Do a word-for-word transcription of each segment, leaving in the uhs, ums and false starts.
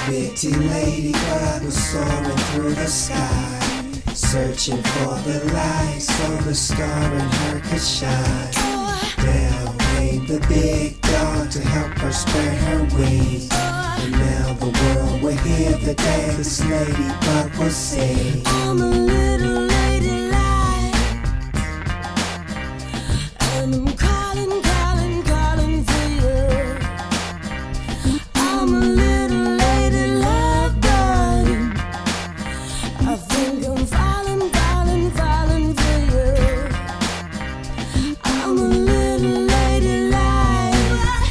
Pretty ladybird was soaring through the sky, searching for the light so the star in her could shine. Down came the big dog to help her spread her wings, and now the world will hear the day this ladybug will sing. I'm a little lady light, and I'm calling, calling, calling for you. I'm a little lady love bug. I think I'm falling, falling, falling for you. I'm a little lady light,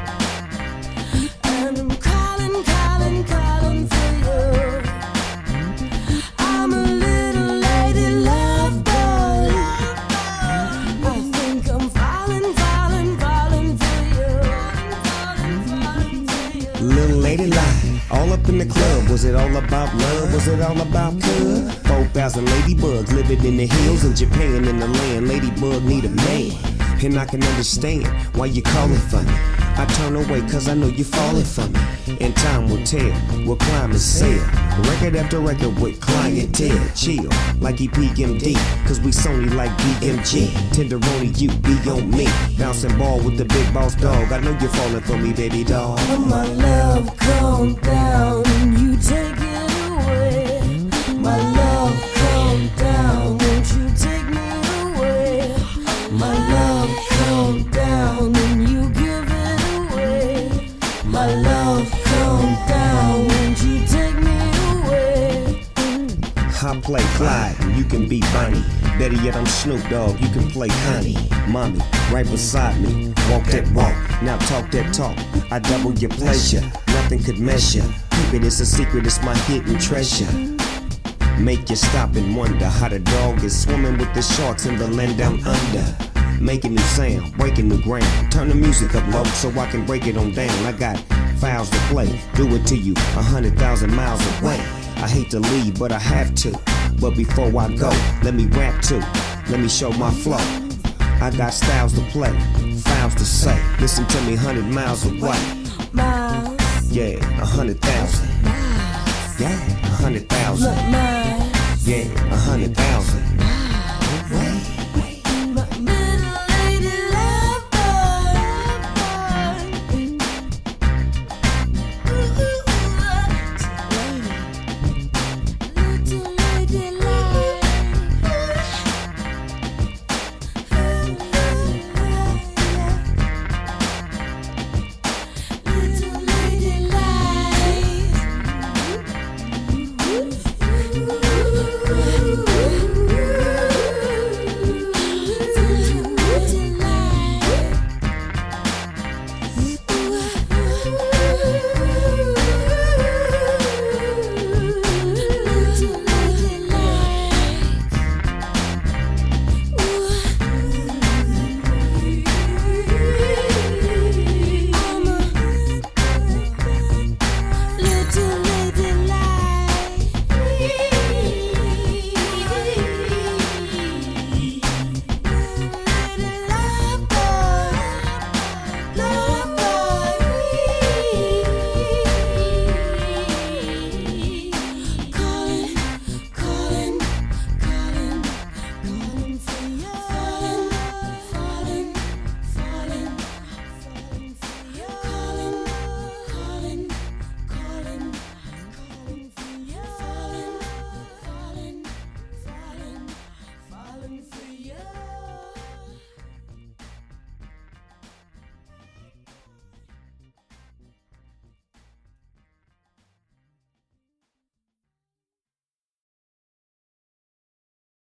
and I'm calling, calling, calling for you. I'm a little lady love bug. I think I'm falling, falling, falling for you. Falling, falling for you. Little lady lie, all up in the club. Was it all about love? Was it all about good? Four thousand ladybugs living in the hills in Japan. In the land, ladybug need a man. And I can understand why you calling for me. I turn away cause I know you're falling for me. And time will tell, we'll climb and sail. Record after record with clientele. Chill, like E P M D, cause we Sony like B M G. Tenderoni, you be on me. Bouncing ball with the big boss dog. I know you're falling for me, baby doll. When my love calm down and you take it away. My love calm down, won't you take me away? My love calm down and you give it away. My love calm down, won't you take me away? I play Clyde, you can be Bonnie. Better yet, I'm Snoop Dogg, you can play Connie. Mommy, right beside me, walk that walk, now talk that talk. I double your pleasure, nothing could measure. Keep it, it's a secret, it's my hidden treasure. Make you stop and wonder how the dog is swimming with the sharks in the land down under. Making new sound, breaking new ground. Turn the music up low so I can break it on down. I got files to play, do it to you a hundred thousand miles away. I hate to leave, but I have to. But before I go, let me rap too. Let me show my flow. I got styles to play, files to say. Listen to me a hundred miles away. Miles, Yeah, a hundred thousand. miles, Yeah, a hundred thousand. miles, Yeah, a hundred thousand.